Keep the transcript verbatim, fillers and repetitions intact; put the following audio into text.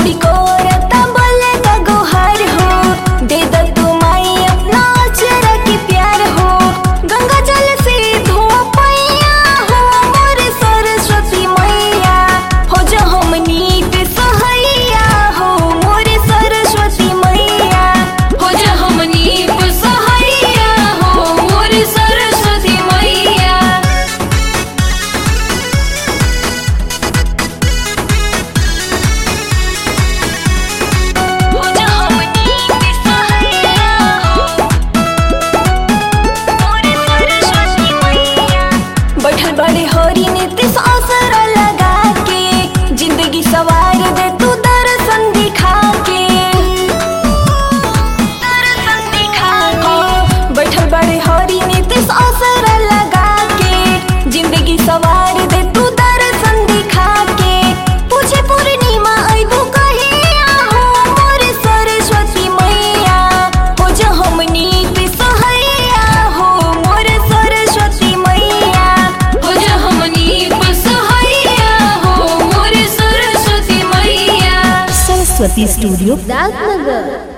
जोड़ी को रता बोले का गोहार हो, दे द तू माई अपना चेहरा की प्यार हो। गंगा जल से धो पैया हो मोरे सरस्वती मैया, हो जा हमनी पे सहैया हो मोरे सरस्वती मैया, हो जा हमनी पे सहैया हो मोरे सरस्वती मैया। हो जा हमनी पे सहैया हो मोरे सरस्वती मैया। बैठल बड़े हरी नीतीश असर लगा के, जिंदगी सवार दे तू दर्शन दिखा के, दर्शन दिखा के। बैठल बड़े हरी नीतीश असर लगा के, जिंदगी सवार दे तू दर्शन दिखा के। पूछे पूर्णिमा अइबू कहिया हो मोरे सरस्वती मैया, हो जा हमनी पे सहैया हो मोरे सरस्वती मैया, हो जा हमनी पे सहैया हो मोरे सरस्वती मैया। सरस्वती स्टूडियो दादनगर।